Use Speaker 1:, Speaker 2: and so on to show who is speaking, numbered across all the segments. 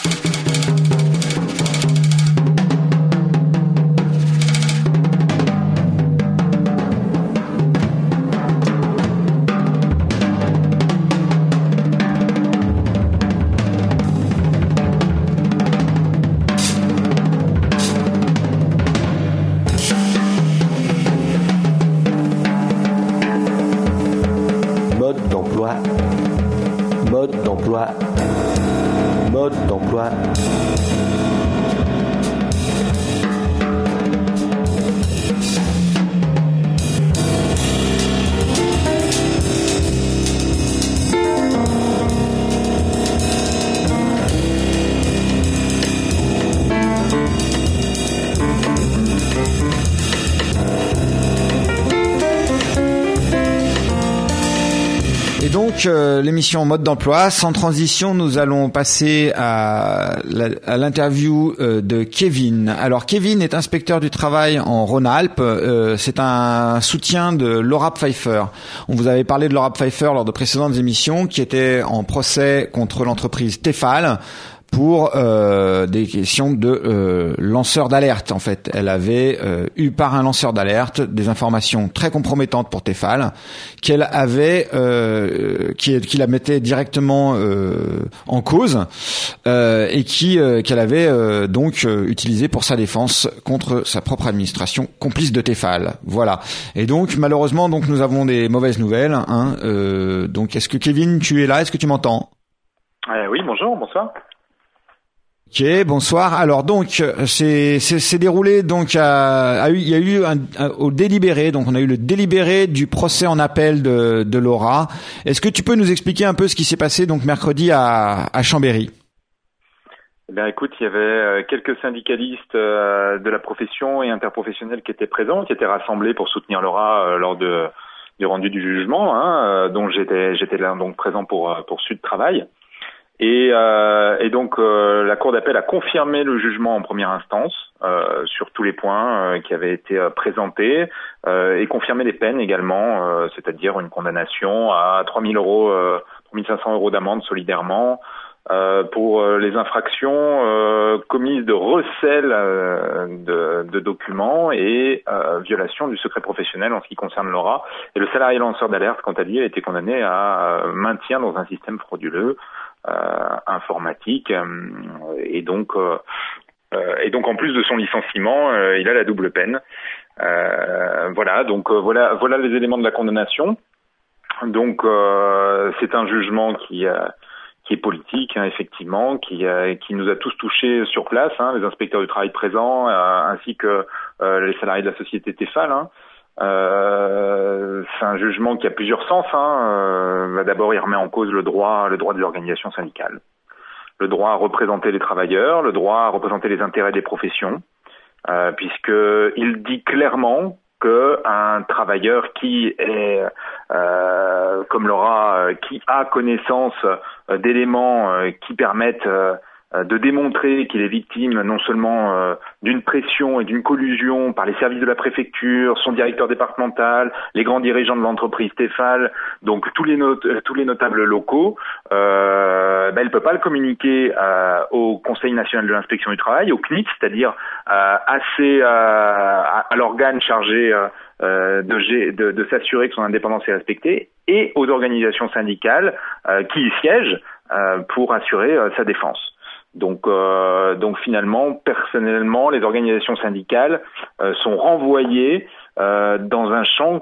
Speaker 1: Mode d'emploi.
Speaker 2: Et donc l'émission Mode d'emploi, sans transition, nous allons passer à l'interview de Kevin. Alors Kevin est inspecteur du travail en Rhône-Alpes. C'est un soutien de Laura Pfeiffer. On vous avait parlé de Laura Pfeiffer lors de précédentes émissions, qui était en procès contre l'entreprise Tefal pour des questions de lanceur d'alerte. En fait, elle avait eu par un lanceur d'alerte des informations très compromettantes pour Tefal, qu'elle avait qui la mettait directement en cause et qu'elle avait donc utilisé pour sa défense contre sa propre administration complice de Tefal. Voilà. Et donc malheureusement donc nous avons des mauvaises nouvelles. Donc est-ce que Kevin, tu es là? Est-ce que tu m'entends?
Speaker 3: Oui, bonsoir.
Speaker 2: Ok, bonsoir. Alors donc c'est déroulé donc il y a eu au délibéré, donc on a eu le délibéré du procès en appel de Laura. Est-ce que tu peux nous expliquer un peu ce qui s'est passé donc mercredi à Chambéry?
Speaker 3: Eh bien, écoute, il y avait quelques syndicalistes de la profession et interprofessionnels qui étaient présents, qui étaient rassemblés pour soutenir Laura lors du rendu du jugement, dont j'étais là donc présent pour Sud Travail. Et donc la Cour d'appel a confirmé le jugement en première instance sur tous les points qui avaient été présentés et confirmé les peines également, c'est-à-dire une condamnation à 3 500 euros d'amende solidairement pour les infractions commises de recel de documents et violation du secret professionnel en ce qui concerne Laura. Et le salarié lanceur d'alerte, quant à lui, a été condamné à maintien dans un système frauduleux informatique et donc en plus de son licenciement, il a la double peine. Voilà les éléments de la condamnation. Donc c'est un jugement qui est politique, effectivement, qui nous a tous touchés sur place, les inspecteurs du travail présents, ainsi que les salariés de la société Tefal. C'est un jugement qui a plusieurs sens. D'abord, il remet en cause le droit des organisations syndicales, le droit à représenter les travailleurs, le droit à représenter les intérêts des professions, puisque il dit clairement que un travailleur qui est comme Laura, qui a connaissance d'éléments qui permettent de démontrer qu'il est victime non seulement d'une pression et d'une collusion par les services de la préfecture, son directeur départemental, les grands dirigeants de l'entreprise Tefal, donc tous les notables locaux, elle peut pas le communiquer au Conseil national de l'inspection du travail, au CNIT, c'est-à-dire à l'organe chargé de s'assurer que son indépendance est respectée, et aux organisations syndicales qui y siègent pour assurer sa défense. Donc finalement, personnellement, les organisations syndicales sont renvoyées dans un champ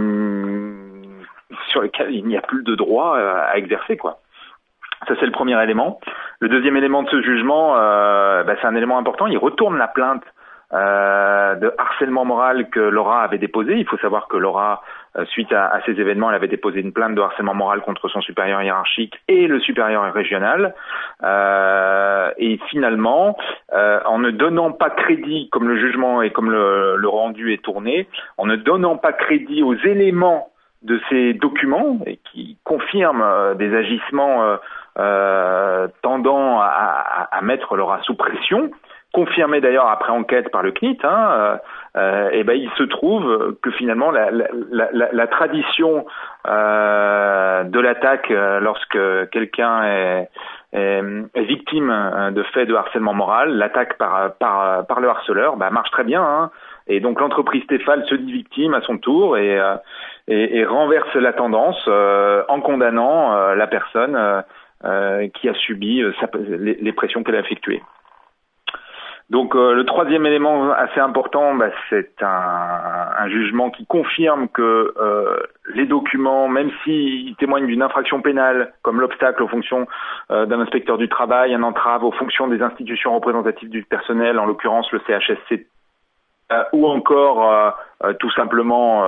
Speaker 3: sur lequel il n'y a plus de droit à exercer, quoi. Ça, c'est le premier élément. Le deuxième élément de ce jugement, c'est un élément important. Il retourne la plainte de harcèlement moral que Laura avait déposée. Il faut savoir que Laura, suite à ces événements, elle avait déposé une plainte de harcèlement moral contre son supérieur hiérarchique et le supérieur régional. Et finalement, en ne donnant pas crédit, comme le jugement et comme le rendu est tourné, en ne donnant pas crédit aux éléments de ces documents et qui confirment des agissements tendant à mettre Laura sous pression, confirmé d'ailleurs après enquête par le CNIT, il se trouve que finalement la tradition de l'attaque lorsque quelqu'un est victime de faits de harcèlement moral, l'attaque par le harceleur, marche très bien, hein. Et donc l'entreprise Tefal se dit victime à son tour et renverse la tendance en condamnant la personne qui a subi les pressions qu'elle a effectuées. Donc le troisième élément assez important, c'est un jugement qui confirme que les documents, même s'ils témoignent d'une infraction pénale, comme l'obstacle aux fonctions d'un inspecteur du travail, un entrave aux fonctions des institutions représentatives du personnel, en l'occurrence le CHSCT, ou encore tout simplement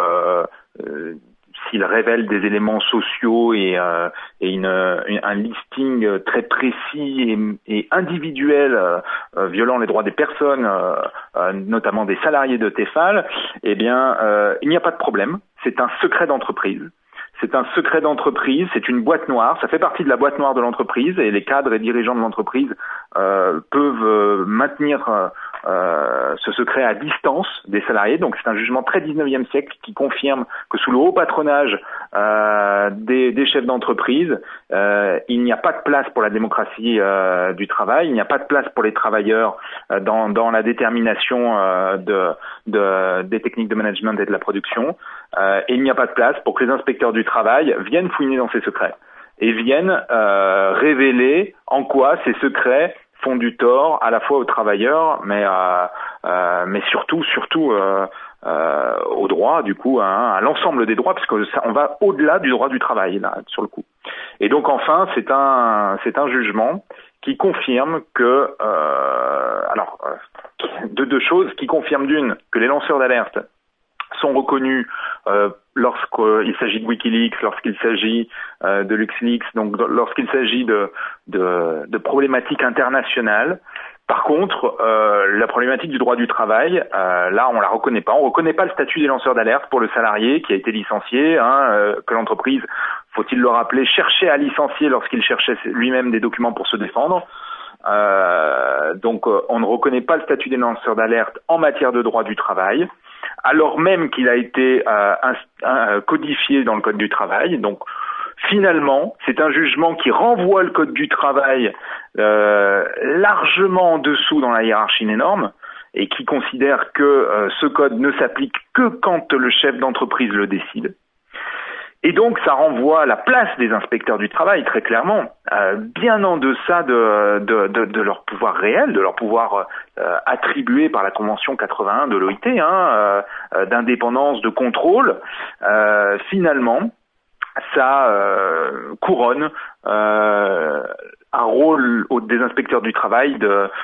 Speaker 3: s'il révèle des éléments sociaux et un listing très précis et individuel violant les droits des personnes, notamment des salariés de Tefal, il n'y a pas de problème. C'est un secret d'entreprise. C'est un secret d'entreprise, c'est une boîte noire, ça fait partie de la boîte noire de l'entreprise et les cadres et dirigeants de l'entreprise peuvent maintenir ce secret à distance des salariés. Donc c'est un jugement très 19e siècle qui confirme que sous le haut patronage des chefs d'entreprise, il n'y a pas de place pour la démocratie du travail, il n'y a pas de place pour les travailleurs dans la détermination des techniques de management et de la production, et il n'y a pas de place pour que les inspecteurs du travail viennent fouiner dans ces secrets et viennent révéler en quoi ces secrets font du tort à la fois aux travailleurs, mais surtout aux droits, du coup, à l'ensemble des droits, parce que on va au-delà du droit du travail là, sur le coup. Et donc enfin, c'est un jugement qui confirme que deux choses, qui confirment d'une que les lanceurs d'alerte sont reconnus lorsqu'il s'agit de WikiLeaks, lorsqu'il s'agit de LuxLeaks, donc lorsqu'il s'agit de problématiques internationales. Par contre, la problématique du droit du travail, là, on la reconnaît pas. On reconnaît pas le statut des lanceurs d'alerte pour le salarié qui a été licencié, que l'entreprise, faut-il le rappeler, cherchait à licencier lorsqu'il cherchait lui-même des documents pour se défendre. Donc, on ne reconnaît pas le statut des lanceurs d'alerte en matière de droit du travail, alors même qu'il a été codifié dans le Code du travail. Donc, finalement, c'est un jugement qui renvoie le Code du travail largement en dessous dans la hiérarchie des normes et qui considère que ce code ne s'applique que quand le chef d'entreprise le décide. Et donc, ça renvoie à la place des inspecteurs du travail, très clairement, bien en deçà de leur pouvoir réel, de leur pouvoir attribué par la Convention 81 de l'OIT, d'indépendance, de contrôle. Finalement, ça couronne un rôle des inspecteurs du travail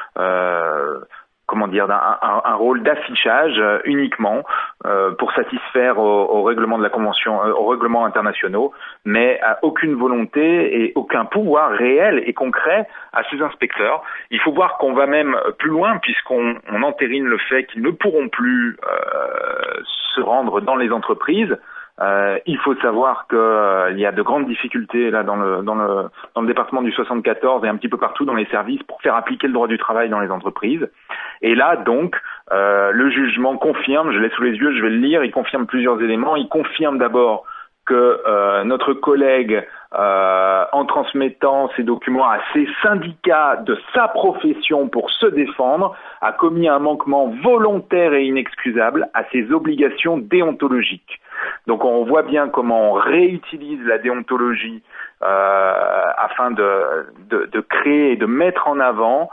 Speaker 3: un rôle d'affichage uniquement pour satisfaire aux règlements de la Convention, aux règlements internationaux, mais aucune volonté et aucun pouvoir réel et concret à ces inspecteurs. Il faut voir qu'on va même plus loin puisqu'on entérine le fait qu'ils ne pourront plus se rendre dans les entreprises. Il faut savoir que il y a de grandes difficultés là dans le département du 74 et un petit peu partout dans les services pour faire appliquer le droit du travail dans les entreprises. Et là donc le jugement confirme, je l'ai sous les yeux, je vais le lire, il confirme plusieurs éléments. Il confirme d'abord que notre collègue, en transmettant ces documents à ses syndicats de sa profession pour se défendre, a commis un manquement volontaire et inexcusable à ses obligations déontologiques. Donc on voit bien comment on réutilise la déontologie afin de créer et de mettre en avant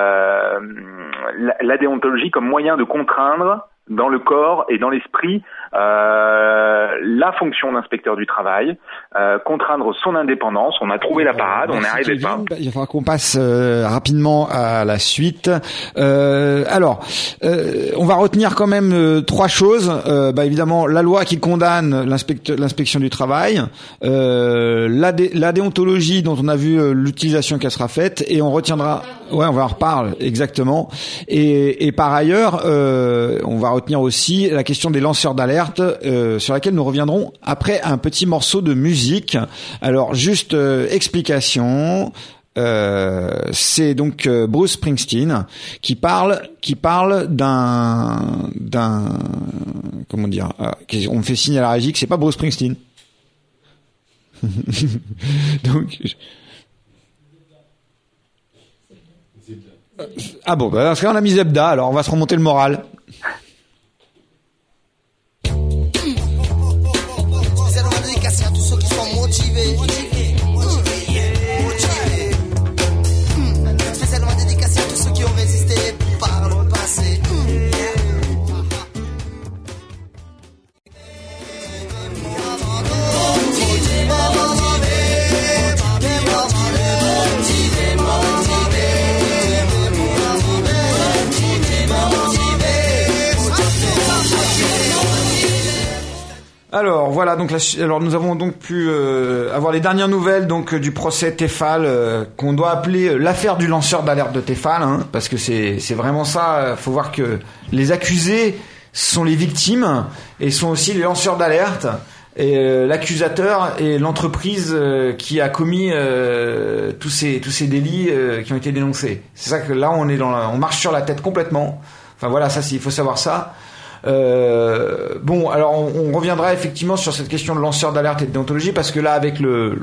Speaker 3: la déontologie comme moyen de contraindre dans le corps et dans l'esprit la fonction d'inspecteur du travail, contraindre son indépendance. On a trouvé la parade, on n'y arrivait pas.
Speaker 2: Il va falloir qu'on passe rapidement à la suite. On va retenir quand même trois choses. Évidemment, la loi qui condamne l'inspection du travail, la déontologie dont on a vu l'utilisation qu'elle sera faite, et on retiendra. Ouais, on va en reparler exactement. Et par ailleurs, on va retenir aussi la question des lanceurs d'alerte, sur laquelle nous reviendrons après un petit morceau de musique. Alors juste explication. C'est donc Bruce Springsteen qui parle d'un comment dire, on me fait signe à la régie que c'est pas Bruce Springsteen. Donc Ah bon, bah, dans ce cas, on a mis Zebda, alors on va se remonter le moral. Alors voilà, donc alors nous avons donc pu avoir les dernières nouvelles donc du procès Tefal qu'on doit appeler l'affaire du lanceur d'alerte de Tefal, hein, parce que c'est vraiment ça. Faut voir que les accusés sont les victimes et sont aussi les lanceurs d'alerte. Et l'accusateur est l'entreprise qui a commis tous ces délits qui ont été dénoncés. C'est ça que là on marche sur la tête complètement. Enfin voilà, ça il faut savoir ça. Bon, alors on reviendra effectivement sur cette question de lanceur d'alerte et de déontologie, parce que là avec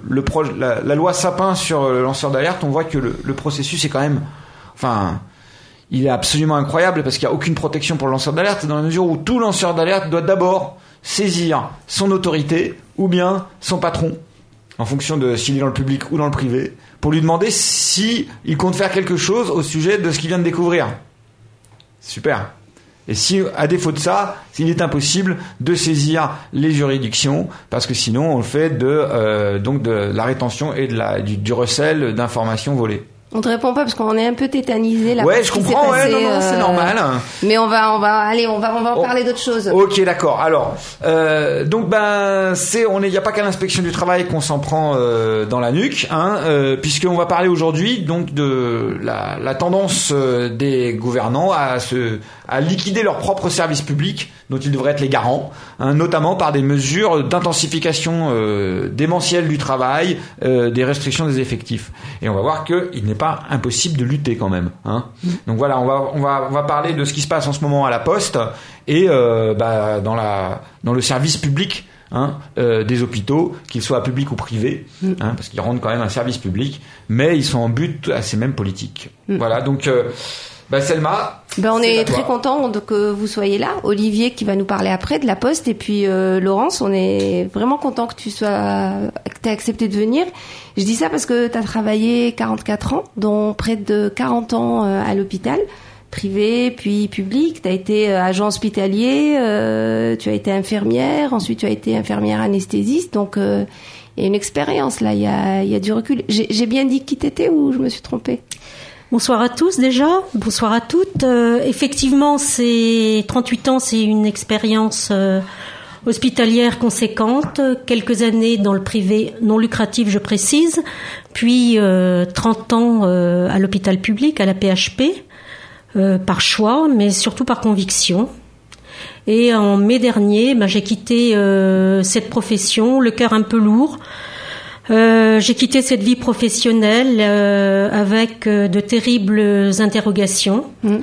Speaker 2: la loi Sapin sur le lanceur d'alerte, on voit que le processus est quand même, enfin, il est absolument incroyable, parce qu'il n'y a aucune protection pour le lanceur d'alerte, dans la mesure où tout lanceur d'alerte doit d'abord saisir son autorité ou bien son patron, en fonction de s'il est dans le public ou dans le privé, pour lui demander si il compte faire quelque chose au sujet de ce qu'il vient de découvrir. Super. Et si, à défaut de ça, il est impossible de saisir les juridictions, parce que sinon on le fait donc de la rétention et du recel d'informations volées.
Speaker 1: On te répond pas parce qu'on est un peu tétanisé là.
Speaker 2: Ouais, je comprends. Ouais, non, c'est normal.
Speaker 1: Mais on va en parler d'autre chose.
Speaker 2: Ok, d'accord. Alors, donc il y a pas qu'à l'inspection du travail qu'on s'en prend dans la nuque, hein, puisqu'on va parler aujourd'hui donc de la tendance des gouvernants à liquider leurs propres services publics, dont ils devraient être les garants, hein, notamment par des mesures d'intensification démentielle du travail, des restrictions des effectifs. Et on va voir qu'il n'est pas impossible de lutter quand même, hein. Donc voilà, on va parler de ce qui se passe en ce moment à la Poste et dans le service public, hein, des hôpitaux, qu'ils soient publics ou privés, hein, parce qu'ils rendent quand même un service public, mais ils sont en but à ces mêmes politiques. Voilà, donc Selma,
Speaker 1: on est très content que vous soyez là. Olivier qui va nous parler après de la Poste, et puis Laurence, on est vraiment content que tu aies accepté de venir. Je dis ça parce que tu as travaillé 44 ans, dont près de 40 ans à l'hôpital, privé puis public. Tu as été agent hospitalier, tu as été infirmière, ensuite tu as été infirmière anesthésiste, donc il y a une expérience là, il y a du recul. J'ai bien dit qui t'étais ou je me suis trompée?
Speaker 4: Bonsoir à tous déjà, bonsoir à toutes. Effectivement, 38 ans, c'est une expérience hospitalière conséquente, quelques années dans le privé non lucratif, je précise, puis 30 ans à l'hôpital public, à la PHP, par choix, mais surtout par conviction. Et en mai dernier, j'ai quitté cette profession, le cœur un peu lourd. J'ai quitté cette vie professionnelle avec de terribles interrogations.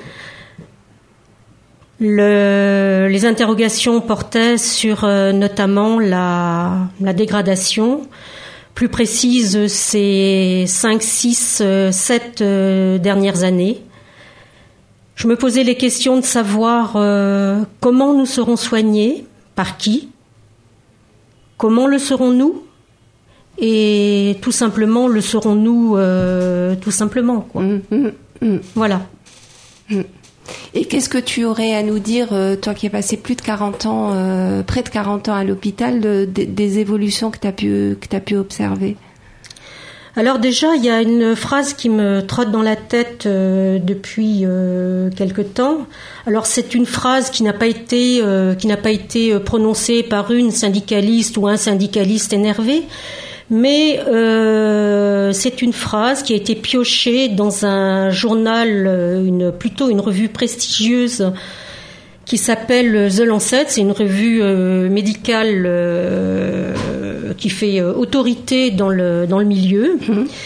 Speaker 4: Les interrogations portaient sur notamment la dégradation, plus précise ces 5, 6, 7 dernières années. Je me posais les questions de savoir comment nous serons soignés, par qui, comment le serons-nous, et tout simplement le serons-nous tout simplement, quoi. Voilà.
Speaker 1: Et qu'est-ce que tu aurais à nous dire, toi qui as passé plus de 40 ans, près de 40 ans à l'hôpital, des évolutions que tu as pu observer?
Speaker 4: Alors déjà, il y a une phrase qui me trotte dans la tête depuis quelque temps. Alors c'est une phrase qui n'a pas été prononcée par une syndicaliste ou un syndicaliste énervé, mais c'est une phrase qui a été piochée dans un journal, plutôt une revue prestigieuse qui s'appelle The Lancet. C'est une revue médicale qui fait autorité dans le milieu.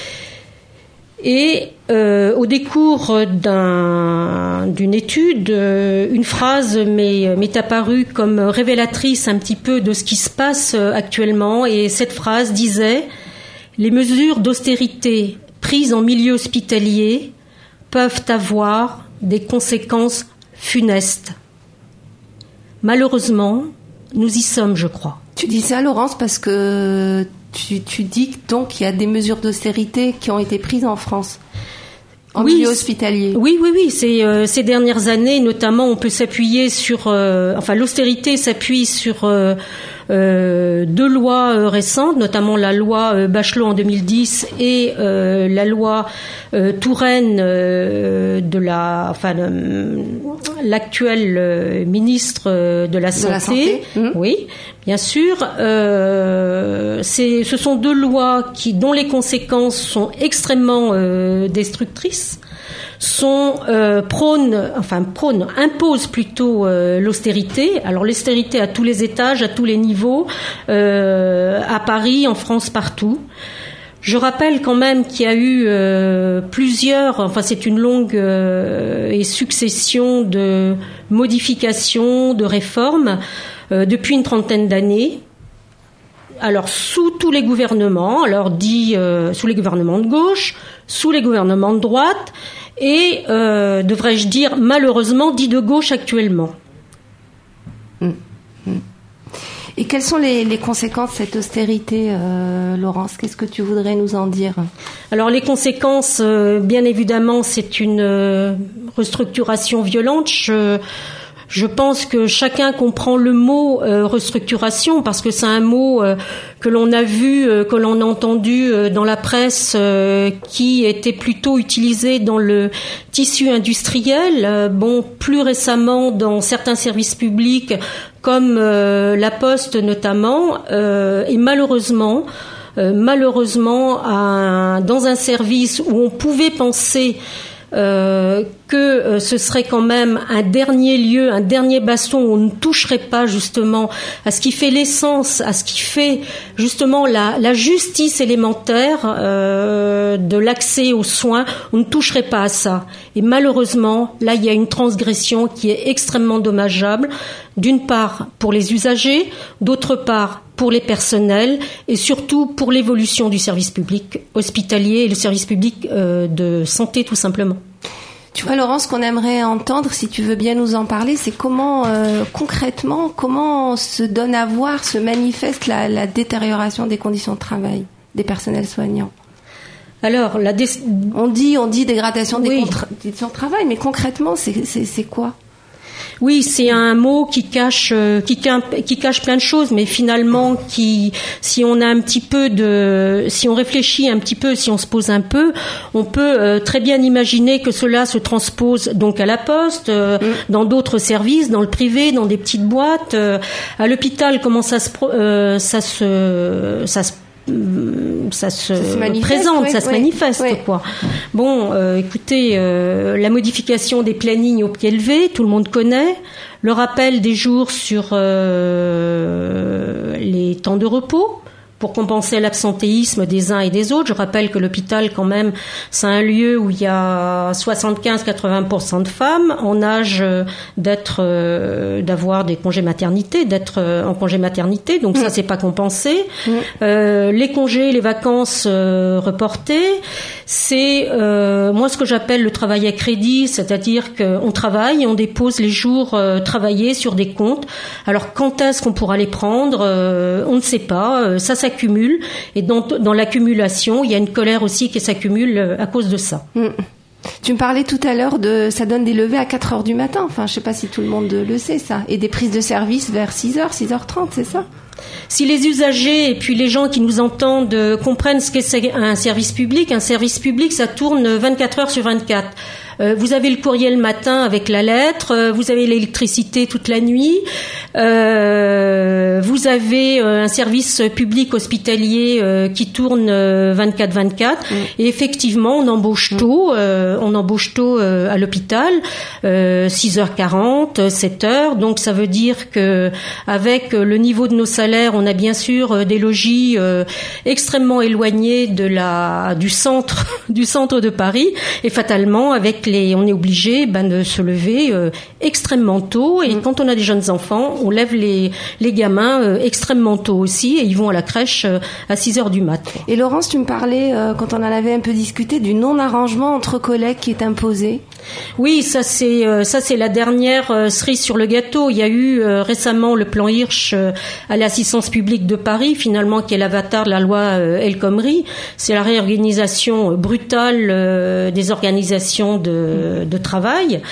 Speaker 4: Et au décours d'une étude, une phrase m'est apparue comme révélatrice un petit peu de ce qui se passe actuellement. Et cette phrase disait: les mesures d'austérité prises en milieu hospitalier peuvent avoir des conséquences funestes. Malheureusement, nous y sommes, je crois.
Speaker 1: Tu dis ça, Laurence, parce que tu dis donc qu'il y a des mesures d'austérité qui ont été prises en France, en milieu hospitalier.
Speaker 4: Oui. Ces dernières années, notamment, on peut s'appuyer sur... l'austérité s'appuie sur 2 lois récentes, notamment la loi Bachelot en 2010 et la loi Touraine de l'actuel ministre de la Santé. Oui, bien sûr. Ce sont 2 lois dont les conséquences sont extrêmement destructrices. Imposent plutôt l'austérité. Alors l'austérité à tous les étages, à tous les niveaux, à Paris, en France, partout. Je rappelle quand même qu'il y a eu c'est une longue et succession de modifications, de réformes depuis une trentaine d'années. Alors sous tous les gouvernements, sous les gouvernements de gauche, sous les gouvernements de droite, et devrais-je dire malheureusement dit de gauche actuellement.
Speaker 1: Et quelles sont les conséquences de cette austérité, Laurence? Qu'est-ce que tu voudrais nous en dire?
Speaker 4: Alors les conséquences, bien évidemment, c'est une restructuration violente. Je pense que chacun comprend le mot restructuration, parce que c'est un mot que l'on a vu, que l'on a entendu dans la presse, qui était plutôt utilisé dans le tissu industriel. Plus récemment dans certains services publics, comme la Poste notamment, et malheureusement, dans un service où on pouvait penser que ce serait quand même un dernier lieu, un dernier bastion où on ne toucherait pas justement à ce qui fait l'essence, à ce qui fait justement la justice élémentaire de l'accès aux soins. On ne toucherait pas à ça. Et malheureusement, là, il y a une transgression qui est extrêmement dommageable, d'une part pour les usagers, d'autre part pour les personnels et surtout pour l'évolution du service public hospitalier et le service public de santé tout simplement.
Speaker 1: Tu vois, Laurence, ce qu'on aimerait entendre, si tu veux bien nous en parler, c'est comment concrètement, comment se donne à voir, se manifeste la détérioration des conditions de travail des personnels soignants.
Speaker 4: Alors,
Speaker 1: on dit dégradation des conditions de travail, mais concrètement, c'est quoi?
Speaker 4: Oui, c'est un mot qui cache plein de choses, mais finalement si on réfléchit un petit peu, si on se pose un peu, on peut très bien imaginer que cela se transpose donc à la Poste, dans d'autres services, dans le privé, dans des petites boîtes, à l'hôpital. Comment ça se manifeste, quoi. Écoutez, la modification des plannings au pied levé, tout le monde connaît. Le rappel des jours sur les temps de repos pour compenser l'absentéisme des uns et des autres. Je rappelle que l'hôpital, quand même, c'est un lieu où il y a 75-80% de femmes en âge d'avoir des congés maternité, d'être en congé maternité. Donc ça, c'est pas compensé. Les congés, les vacances reportées, c'est moi ce que j'appelle le travail à crédit, c'est-à-dire qu'on travaille et on dépose les jours travaillés sur des comptes. Alors quand est-ce qu'on pourra les prendre? On ne sait pas. Ça s'accumule, et dans l'accumulation, il y a une colère aussi qui s'accumule à cause de ça.
Speaker 1: Tu me parlais tout à l'heure ça donne des levées à 4h du matin. Enfin, je sais pas si tout le monde le sait, ça. Et des prises de service vers 6h, 6h30, c'est ça?
Speaker 4: Si les usagers et puis les gens qui nous entendent comprennent ce qu'est un service public, ça tourne 24 heures sur 24. Vous avez le courrier le matin avec la lettre, vous avez l'électricité toute la nuit, vous avez un service public hospitalier qui tourne 24/24, et effectivement on embauche tôt à l'hôpital, 6h40, 7h, donc ça veut dire que avec le niveau de nos salaires, on a bien sûr des logis extrêmement éloignés du centre de Paris, et fatalement avec on est obligé de se lever extrêmement tôt. Et quand on a des jeunes enfants, on lève les gamins extrêmement tôt aussi, et ils vont à la crèche à 6h du mat.
Speaker 1: Et Laurence, tu me parlais, quand on en avait un peu discuté, du non-arrangement entre collègues qui est imposé.
Speaker 4: Oui, ça c'est la dernière cerise sur le gâteau. Il y a eu récemment le plan Hirsch à l'assistance publique de Paris, finalement, qui est l'avatar de la loi El Khomri. C'est la réorganisation brutale des organisations de travail.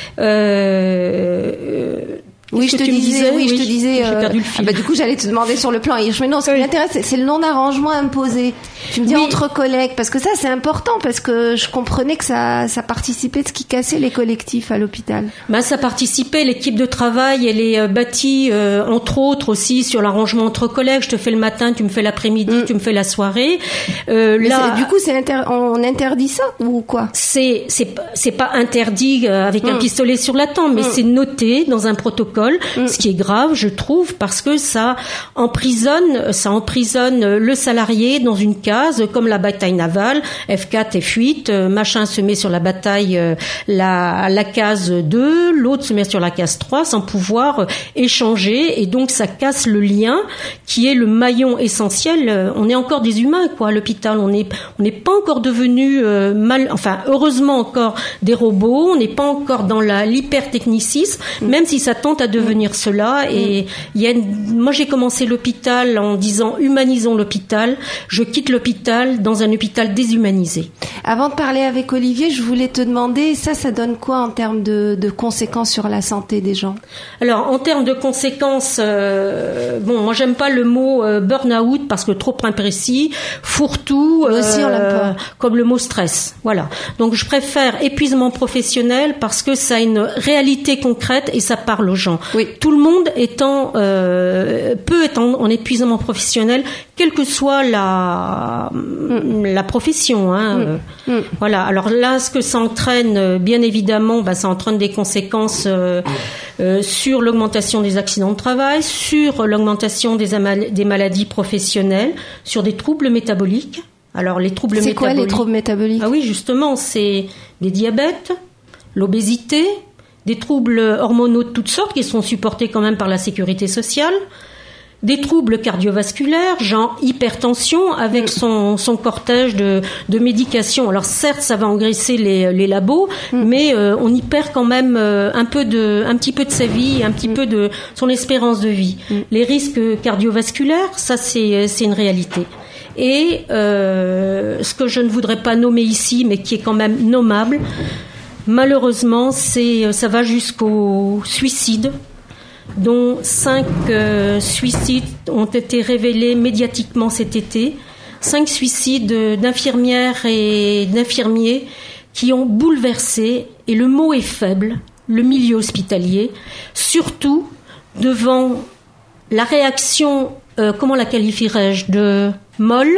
Speaker 1: Oui, je te disais.
Speaker 4: J'ai perdu le fil.
Speaker 1: Du coup, j'allais te demander sur le plan Hirsch. Mais non, ce qui m'intéresse, c'est le non-arrangement imposé. Tu me dis entre collègues, parce que ça, c'est important, parce que je comprenais que ça participait de ce qui cassait les collectifs à l'hôpital.
Speaker 4: Ça participait. L'équipe de travail, elle est bâtie, entre autres aussi, sur l'arrangement entre collègues. Je te fais le matin, tu me fais l'après-midi, tu me fais la soirée.
Speaker 1: Du coup, on interdit ça ou quoi?
Speaker 4: C'est pas interdit avec un pistolet sur la tempe, mais c'est noté dans un protocole. Ce qui est grave, je trouve, parce que ça emprisonne le salarié dans une case, comme la bataille navale, F4, F8, machin se met sur la bataille, la case 2, l'autre se met sur la case 3, sans pouvoir échanger, et donc ça casse le lien, qui est le maillon essentiel. On est encore des humains, quoi, à l'hôpital. On n'est pas encore devenu heureusement encore des robots, on n'est pas encore dans l'hypertechnicisme, même si ça tente à devenir cela. Et moi j'ai commencé l'hôpital en disant humanisons l'hôpital. Je quitte l'hôpital dans un hôpital déshumanisé.
Speaker 1: Avant de parler avec Olivier, je voulais te demander, ça donne quoi en termes de conséquences sur la santé des gens? Alors
Speaker 4: en termes de conséquences, moi j'aime pas le mot burn-out parce que trop imprécis, fourre-tout,
Speaker 1: aussi on l'aime pas.
Speaker 4: Comme le mot stress. Voilà. Donc je préfère épuisement professionnel parce que ça a une réalité concrète et ça parle aux gens.
Speaker 1: Oui.
Speaker 4: Tout le monde peut être en épuisement professionnel, quelle que soit la profession. Voilà. Alors là, ce que ça entraîne, bien évidemment, ça entraîne des conséquences sur l'augmentation des accidents de travail, sur l'augmentation des maladies professionnelles, sur des troubles métaboliques. Alors les troubles métaboliques.
Speaker 1: C'est quoi les troubles métaboliques?
Speaker 4: Ah oui, justement, c'est des diabètes, l'obésité, des troubles hormonaux de toutes sortes qui sont supportés quand même par la sécurité sociale, des troubles cardiovasculaires, genre hypertension, avec son cortège de médications. Alors certes, ça va engraisser les labos, mais on y perd quand même un petit peu de sa vie, un petit peu de son espérance de vie. Les risques cardiovasculaires, ça c'est une réalité. Et ce que je ne voudrais pas nommer ici, mais qui est quand même nommable, malheureusement, ça va jusqu'au suicide, dont 5 suicides ont été révélés médiatiquement cet été. 5 suicides d'infirmières et d'infirmiers qui ont bouleversé, et le mot est faible, le milieu hospitalier, surtout devant la réaction, comment la qualifierais-je, de molle,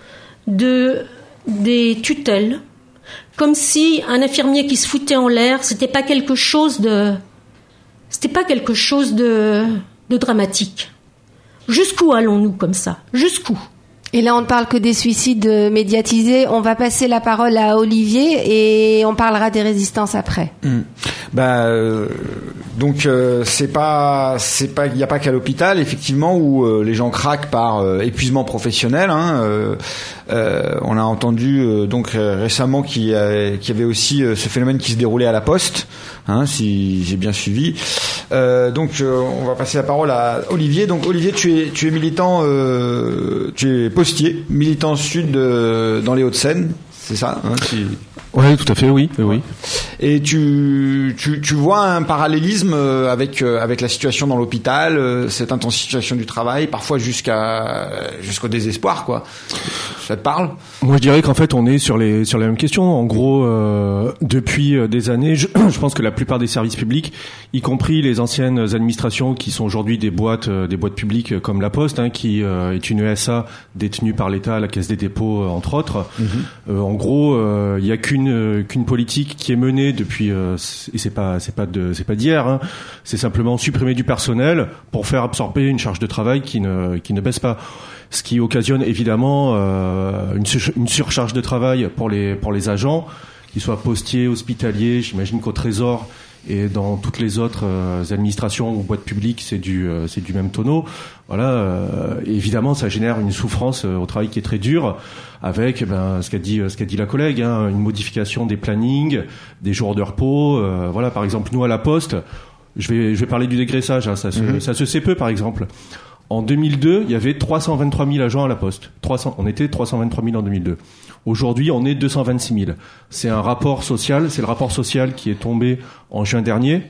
Speaker 4: des tutelles. Comme si un infirmier qui se foutait en l'air, c'était pas quelque chose de dramatique. Jusqu'où allons-nous comme ça? Jusqu'où?
Speaker 1: Et là, on ne parle que des suicides médiatisés. On va passer la parole à Olivier et on parlera des résistances après.
Speaker 2: Donc c'est pas, il n'y a pas qu'à l'hôpital effectivement où les gens craquent par épuisement professionnel. On a entendu récemment qu'il y avait aussi ce phénomène qui se déroulait à la Poste, si j'ai bien suivi. On va passer la parole à Olivier. Donc Olivier, tu es militant, tu es postier, militant sud dans les Hauts-de-Seine, c'est ça?
Speaker 5: Ouais, tout à fait, oui.
Speaker 2: Et tu vois un parallélisme avec la situation dans l'hôpital, cette intensification du travail, parfois jusqu'au désespoir, quoi. Ça te parle?
Speaker 5: Moi, je dirais qu'en fait, on est sur les mêmes questions. En gros, depuis des années, je pense que la plupart des services publics, y compris les anciennes administrations qui sont aujourd'hui des boîtes publiques comme La Poste, qui est une ESA détenue par l'État, la Caisse des dépôts, entre autres. En gros, il y a qu'une politique qui est menée depuis et c'est pas d'hier, c'est simplement supprimer du personnel pour faire absorber une charge de travail qui ne baisse pas, ce qui occasionne évidemment une surcharge de travail pour les agents qu'ils soient postiers, hospitaliers, j'imagine qu'au Trésor et dans toutes les autres administrations ou boîtes publiques, c'est du même tonneau. Voilà, évidemment, ça génère une souffrance au travail qui est très dure, avec ce qu'a dit la collègue, hein, une modification des plannings, des jours de repos. Voilà, par exemple, nous à la Poste, je vais parler du dégraissage. Hein, ça se sait peu, par exemple. En 2002, il y avait 323 000 agents à la Poste. On était 323 000 en 2002. Aujourd'hui, on est 226 000. C'est un rapport social, c'est le rapport social qui est tombé en juin dernier,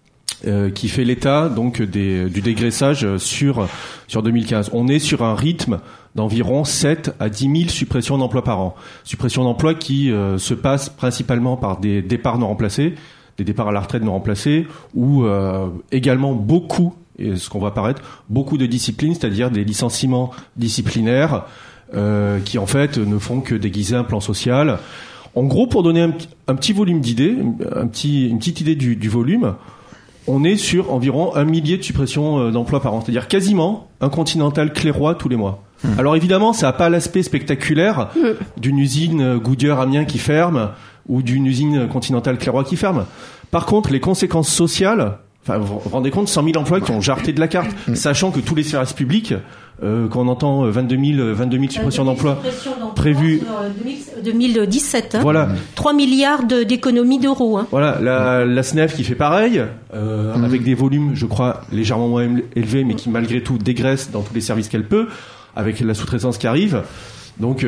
Speaker 5: qui fait l'état donc du dégraissage sur 2015. On est sur un rythme d'environ 7 à 10 000 suppressions d'emplois par an. Suppressions d'emplois qui se passent principalement par des départs non remplacés, des départs à la retraite non remplacés, ou également beaucoup, et ce qu'on va apparaître, beaucoup de disciplines, c'est-à-dire des licenciements disciplinaires qui en fait ne font que déguiser un plan social. En gros, pour donner un petit volume d'idées, une petite idée du volume, on est sur environ 1 millier de suppressions d'emplois par an, c'est-à-dire quasiment un Continental Clairoy tous les mois. Alors évidemment, ça n'a pas l'aspect spectaculaire d'une usine Goodyear Amiens qui ferme ou d'une usine Continental Clairoy qui ferme. Par contre, les conséquences sociales, enfin, vous vous rendez compte, 100 000 emplois qui ont jarté de la carte, sachant que tous les services publics, qu'on entend 22 000 suppressions d'emplois prévues.
Speaker 4: 2017, hein.
Speaker 5: Voilà.
Speaker 4: 3 milliards d'économies d'euros. Hein.
Speaker 5: Voilà, la SNEF qui fait pareil, avec des volumes, je crois, légèrement moins élevés, mais qui malgré tout dégraisse dans tous les services qu'elle peut, avec la sous-traitance qui arrive. Donc,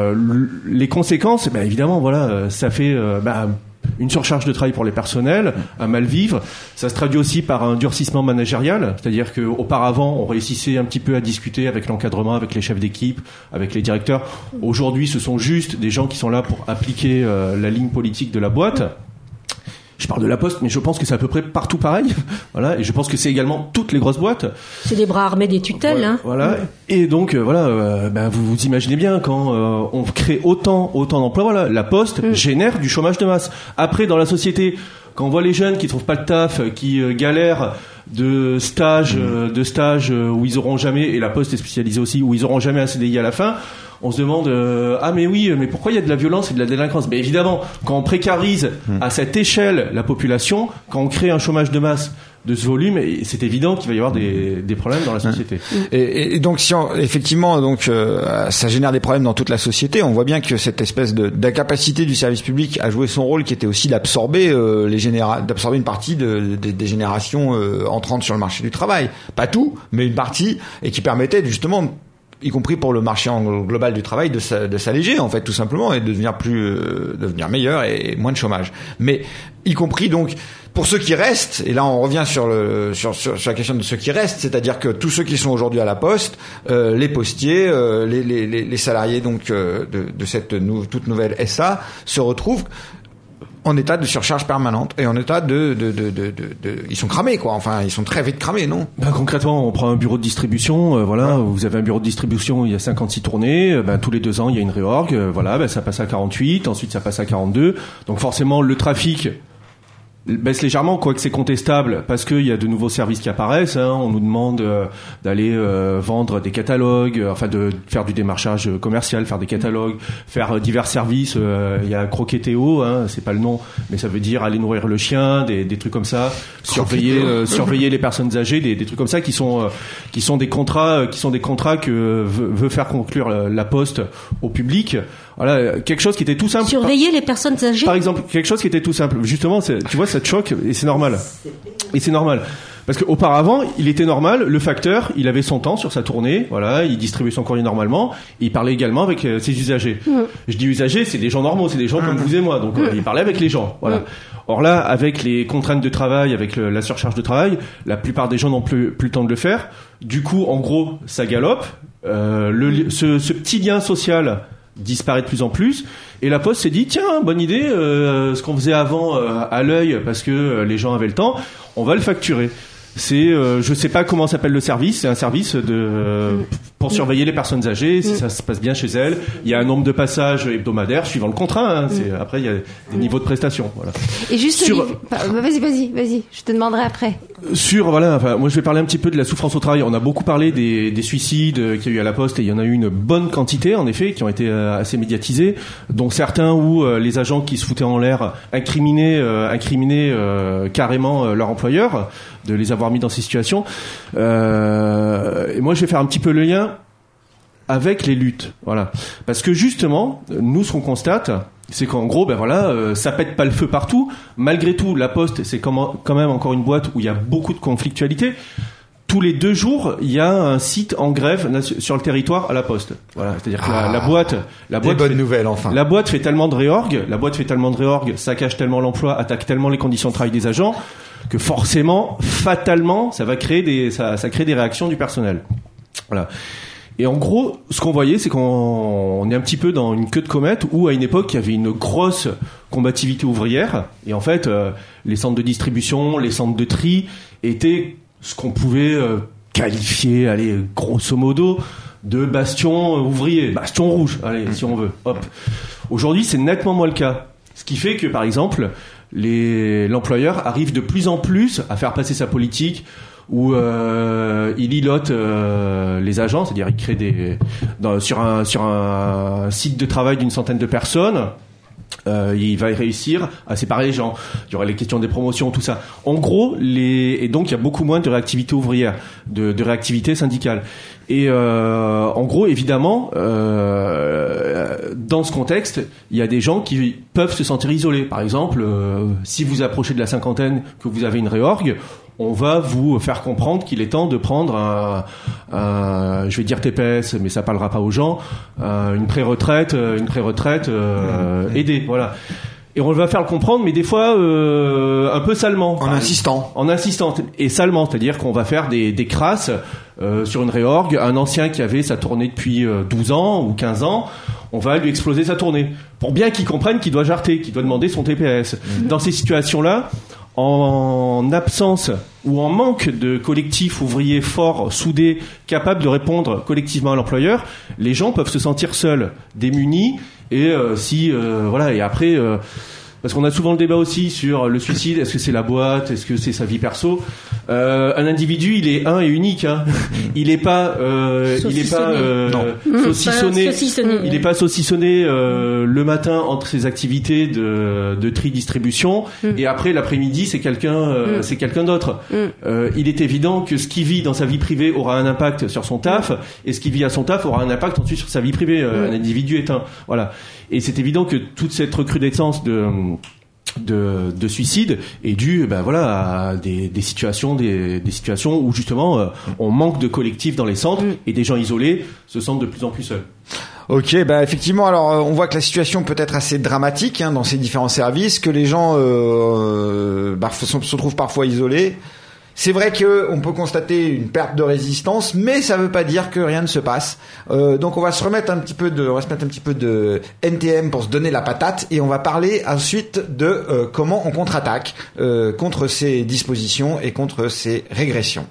Speaker 5: les conséquences, évidemment, voilà, ça fait une surcharge de travail pour les personnels, un mal vivre. Ça se traduit aussi par un durcissement managérial, c'est-à-dire qu'auparavant, on réussissait un petit peu à discuter avec l'encadrement, avec les chefs d'équipe, avec les directeurs. Aujourd'hui, ce sont juste des gens qui sont là pour appliquer la ligne politique de la boîte. Je parle de la Poste, mais je pense que c'est à peu près partout pareil. Voilà, et je pense que c'est également toutes les grosses boîtes.
Speaker 4: C'est des bras armés des tutelles,
Speaker 5: voilà,
Speaker 4: hein.
Speaker 5: Voilà. Et donc vous imaginez bien quand on crée autant d'emplois, voilà, la Poste génère du chômage de masse. Après, dans la société, quand on voit les jeunes qui trouvent pas de taf, qui galèrent de stages où ils auront jamais, et la Poste est spécialisée aussi, où ils auront jamais un CDI à la fin. On se demande mais pourquoi il y a de la violence et de la délinquance? Mais évidemment, quand on précarise à cette échelle la population, quand on crée un chômage de masse de ce volume, c'est évident qu'il va y avoir des problèmes dans la société.
Speaker 2: Et donc effectivement ça génère des problèmes dans toute la société. On voit bien que cette espèce d'incapacité du service public à jouer son rôle, qui était aussi d'absorber d'absorber une partie des générations entrantes sur le marché du travail, pas tout, mais une partie, et qui permettait justement, y compris pour le marché global du travail, de s'alléger, en fait, tout simplement, et de devenir meilleur et moins de chômage. Mais, y compris donc, pour ceux qui restent, et là on revient sur la question de ceux qui restent, c'est-à-dire que tous ceux qui sont aujourd'hui à la Poste, les postiers, les salariés donc de cette toute nouvelle SA se retrouvent en état de surcharge permanente et en état ils sont cramés, quoi. Enfin, ils sont très vite cramés, non?
Speaker 5: Concrètement, on prend un bureau de distribution, vous avez un bureau de distribution, il y a 56 tournées, tous les 2 ans, il y a une réorg, ça passe à 48, ensuite ça passe à 42. Donc forcément, le trafic baisse légèrement, quoique c'est contestable, parce qu'il y a de nouveaux services qui apparaissent, hein. On nous demande d'aller vendre des catalogues, de faire du démarchage commercial, faire des catalogues, faire divers services. Il y a Croquetéo, hein, c'est pas le nom, mais ça veut dire aller nourrir le chien, des trucs comme ça, surveiller les personnes âgées, des trucs comme ça qui sont des contrats que veut faire conclure la Poste au public. Voilà, quelque chose qui était tout simple.
Speaker 4: Surveiller les personnes âgées.
Speaker 5: Par exemple, quelque chose qui était tout simple. Justement, tu vois, ça te choque, et c'est normal. Et c'est normal. Parce qu'auparavant, il était normal, le facteur, il avait son temps sur sa tournée, voilà, il distribuait son courrier normalement, et il parlait également avec ses usagers. Je dis usagers, c'est des gens normaux, c'est des gens comme vous et moi, donc il parlait avec les gens, voilà. Or là, avec les contraintes de travail, avec la surcharge de travail, la plupart des gens n'ont plus le temps de le faire. Du coup, en gros, ça galope. Ce petit lien social disparaît de plus en plus, et la Poste s'est dit tiens, bonne idée, ce qu'on faisait avant à l'œil parce que les gens avaient le temps, on va le facturer. C'est je sais pas comment s'appelle le service, c'est un service pour surveiller les personnes âgées, si ça se passe bien chez elles. Il y a un nombre de passages hebdomadaires suivant le contrat, hein. Après il y a des niveaux de prestations, voilà.
Speaker 1: Et juste vas-y, je te demanderai après.
Speaker 5: Moi je vais parler un petit peu de la souffrance au travail. On a beaucoup parlé des suicides qu'il y a eu à la Poste, et il y en a eu une bonne quantité en effet qui ont été assez médiatisés, dont certains où les agents qui se foutaient en l'air incriminaient carrément leur employeur de les avoir mis dans ces situations. Et moi je vais faire un petit peu le lien avec les luttes, voilà, parce que justement nous ce qu'on constate, c'est qu'en gros, ça pète pas le feu partout. Malgré tout, la Poste, c'est quand même encore une boîte où il y a beaucoup de conflictualité. Tous les 2 jours, il y a un site en grève sur le territoire à la Poste. Voilà, c'est-à-dire que la boîte
Speaker 2: bonne nouvelle, enfin.
Speaker 5: La boîte fait tellement de réorg, saccage tellement l'emploi, attaque tellement les conditions de travail des agents, que forcément, fatalement, ça crée des réactions du personnel. Voilà. Et en gros, ce qu'on voyait, c'est qu'on est un petit peu dans une queue de comète où, à une époque, il y avait une grosse combativité ouvrière. Et en fait, les centres de distribution, les centres de tri étaient ce qu'on pouvait qualifier, grosso modo, de bastion ouvrier, bastion rouge, si on veut. Hop. Aujourd'hui, c'est nettement moins le cas. Ce qui fait que, par exemple, l'employeur arrive de plus en plus à faire passer sa politique où il ilote les agents, c'est-à-dire il crée sur un site de travail d'une centaine de personnes, il va réussir à séparer les gens. Il y aura les questions des promotions, tout ça. En gros, et donc il y a beaucoup moins de réactivité ouvrière, de réactivité syndicale. Et en gros, évidemment, dans ce contexte, il y a des gens qui peuvent se sentir isolés. Par exemple, si vous approchez de la cinquantaine, que vous avez une réorg, on va vous faire comprendre qu'il est temps de prendre je vais dire TPS, mais ça parlera pas aux gens, une pré-retraite aidée, voilà. Et on va faire le comprendre, mais des fois un peu salement.
Speaker 2: En insistant.
Speaker 5: Et salement, c'est-à-dire qu'on va faire des crasses sur une réorg. Un ancien qui avait sa tournée depuis 12 ans ou 15 ans, on va lui exploser sa tournée. Pour bien qu'il comprenne qu'il doit jarter, qu'il doit demander son TPS. Dans ces situations-là, en absence ou en manque de collectifs ouvriers forts, soudés, capables de répondre collectivement à l'employeur, les gens peuvent se sentir seuls, démunis, et et après parce qu'on a souvent le débat aussi sur le suicide, est-ce que c'est la boîte, est-ce que c'est sa vie perso. Un individu, il est un et unique, hein. Il est pas saucissonné. Il est pas saucissonné le matin entre ses activités de tri distribution et après l'après-midi c'est quelqu'un d'autre. Il est évident que ce qu'il vit dans sa vie privée aura un impact sur son taf et ce qu'il vit à son taf aura un impact ensuite sur sa vie privée. Un individu est un, voilà. Et c'est évident que toute cette recrudescence de suicide est due à des situations où justement on manque de collectif dans les centres et des gens isolés se sentent de plus en plus seuls.
Speaker 2: Ok, effectivement, alors on voit que la situation peut être assez dramatique dans ces différents services, que les gens se trouvent parfois isolés. C'est vrai que on peut constater une perte de résistance, mais ça veut pas dire que rien ne se passe. Donc on va se remettre un petit peu de NTM pour se donner la patate, et on va parler ensuite de comment on contre-attaque contre ces dispositions et contre ces régressions.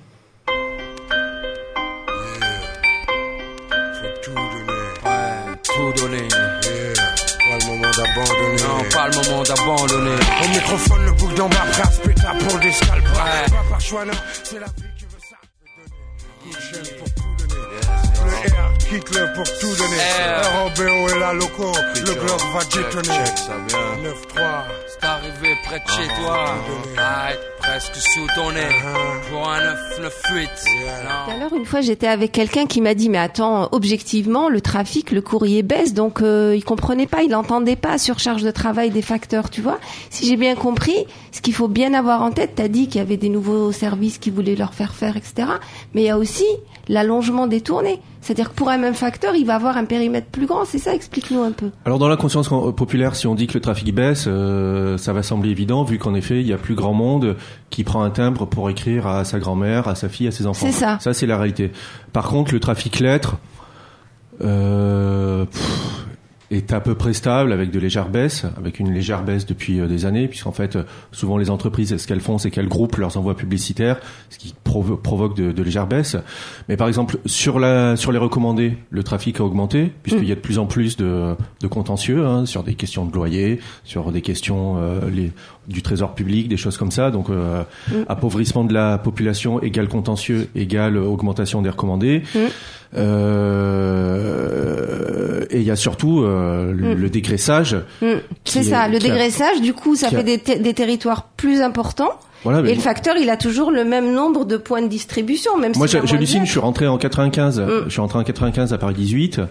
Speaker 6: Tout donner. Pas le moment d'abandonner. Non, pas le moment d'abandonner. Au microphone, le bouc d'en bas, prêt à se péter pour des scalps. Pas par choix, non, c'est la vie qui veut ça. Donner. Pour tout donner. Le R, quitte-le pour tout donner. ROBO est là, loco. Le globe va détonner. 9-3.
Speaker 7: C'est arrivé près de chez toi. Presque sous ton nez. Pour un 9-9-8.
Speaker 1: Tout à l'heure, une fois, j'étais avec quelqu'un qui m'a dit, mais attends, objectivement, le trafic, le courrier baisse, donc il comprenait pas, il entendait pas surcharge de travail des facteurs, tu vois. Si j'ai bien compris, ce qu'il faut bien avoir en tête, t'as dit qu'il y avait des nouveaux services qui voulaient leur faire faire, etc. Mais il y a aussi l'allongement des tournées. C'est-à-dire que pour un même facteur, il va avoir un périmètre plus grand. C'est ça, explique-nous un peu.
Speaker 5: Alors dans la conscience populaire, si on dit que le trafic baisse, ça va sembler évident, vu qu'en effet, il y a plus grand monde qui prend un timbre pour écrire à sa grand-mère, à sa fille, à ses enfants.
Speaker 1: C'est ça.
Speaker 5: Ça, c'est la réalité. Par contre, le trafic lettres, est à peu près stable avec une légère baisse depuis des années, puisqu'en fait, souvent les entreprises, ce qu'elles font, c'est qu'elles groupent leurs envois publicitaires, ce qui provoque de légères baisses. Mais par exemple, sur les recommandés, le trafic a augmenté, puisqu'il y a de plus en plus de contentieux, sur des questions de loyer, sur des questions du trésor public, des choses comme ça. Donc, appauvrissement de la population égale contentieux égale augmentation des recommandés. Et il y a surtout le dégraissage.
Speaker 1: C'est ça, le dégraissage, du coup, ça fait des territoires plus importants. Voilà, et le facteur, il a toujours le même nombre de points de distribution, même
Speaker 5: moi,
Speaker 1: si
Speaker 5: j'hallucine, je suis rentré en 95. Je suis rentré en 95 à Paris 18.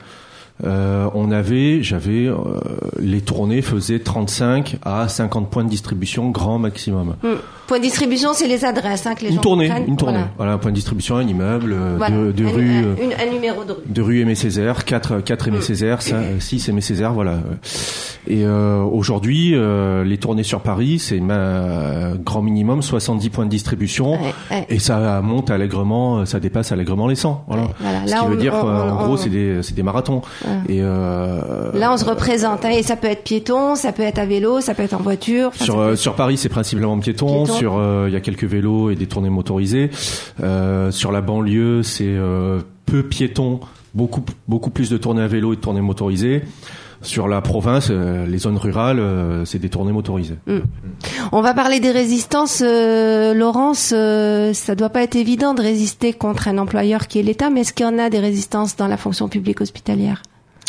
Speaker 5: Les tournées faisaient 35 à 50 points de distribution grand maximum.
Speaker 1: Point de distribution, c'est les adresses que les gens prennent.
Speaker 5: Une tournée. Voilà, un point de distribution, un immeuble, de rue,
Speaker 1: un numéro de rue.
Speaker 5: De rue Aimé Césaire, 4 Aimé Césaire, 6 Aimé Césaire, voilà. Et aujourd'hui, les tournées sur Paris, c'est grand minimum 70 points de distribution, et ça monte allègrement, ça dépasse allègrement les 100. Voilà. Ce qui veut dire qu'en gros, c'est des marathons. Et
Speaker 1: là, on se représente, et ça peut être piéton, ça peut être à vélo, ça peut être en voiture.
Speaker 5: Sur Paris, c'est principalement piéton. Il y a quelques vélos et des tournées motorisées. Sur la banlieue, c'est peu piéton, beaucoup plus de tournées à vélo et de tournées motorisées. Sur la province, les zones rurales, c'est des tournées motorisées.
Speaker 1: On va parler des résistances, Laurence. Ça doit pas être évident de résister contre un employeur qui est l'État, mais est-ce qu'il y en a des résistances dans la fonction publique hospitalière ?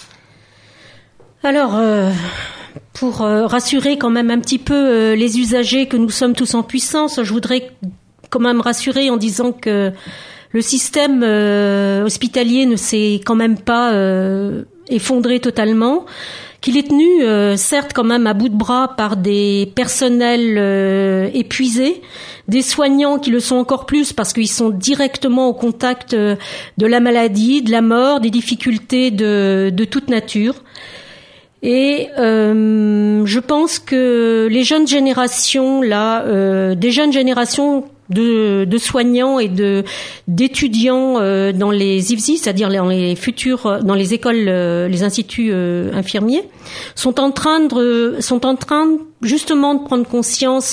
Speaker 4: Alors, pour rassurer quand même un petit peu les usagers que nous sommes tous en puissance, je voudrais quand même rassurer en disant que le système hospitalier ne s'est quand même pas effondré totalement, qu'il est tenu certes quand même à bout de bras par des personnels épuisés, des soignants qui le sont encore plus parce qu'ils sont directement au contact de la maladie, de la mort, des difficultés de toute nature. Et je pense que les jeunes générations des jeunes générations de soignants et d'étudiants dans les IFSI, c'est-à-dire dans les écoles, les instituts infirmiers, sont en train justement de prendre conscience